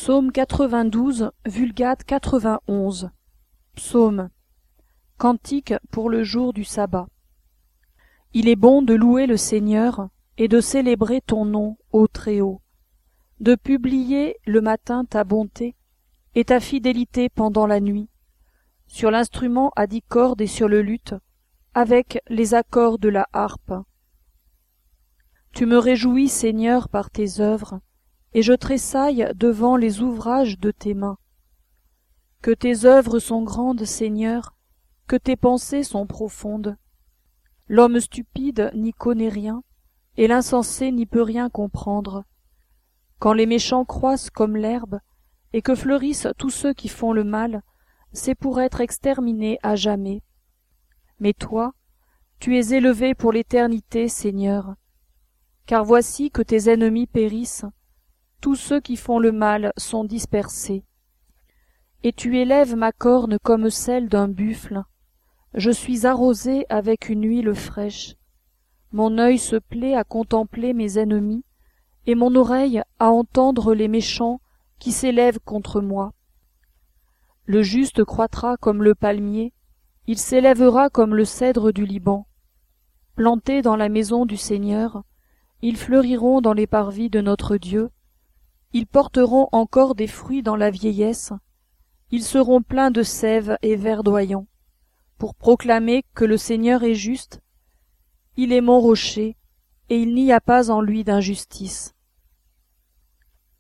Psaume 92, Vulgate 91. Psaume. Cantique pour le jour du sabbat. Il est bon de louer le Seigneur et de célébrer ton nom, ô Très-Haut, de publier le matin ta bonté et ta fidélité pendant la nuit, sur l'instrument à 10 cordes et sur le luth, avec les accords de la harpe. Tu me réjouis, Seigneur, par tes œuvres, et je tressaille devant les ouvrages de tes mains. Que tes œuvres sont grandes, Seigneur, que tes pensées sont profondes. L'homme stupide n'y connaît rien, et l'insensé n'y peut rien comprendre. Quand les méchants croissent comme l'herbe, et que fleurissent tous ceux qui font le mal, c'est pour être exterminés à jamais. Mais toi, tu es élevé pour l'éternité, Seigneur. Car voici que tes ennemis périssent, tous ceux qui font le mal sont dispersés. Et tu élèves ma corne comme celle d'un buffle. Je suis arrosé avec une huile fraîche. Mon œil se plaît à contempler mes ennemis, et mon oreille à entendre les méchants qui s'élèvent contre moi. Le juste croîtra comme le palmier, il s'élèvera comme le cèdre du Liban. Plantés dans la maison du Seigneur, ils fleuriront dans les parvis de notre Dieu. Ils porteront encore des fruits dans la vieillesse, ils seront pleins de sève et verdoyants, pour proclamer que le Seigneur est juste. Il est mon rocher, et il n'y a pas en lui d'injustice.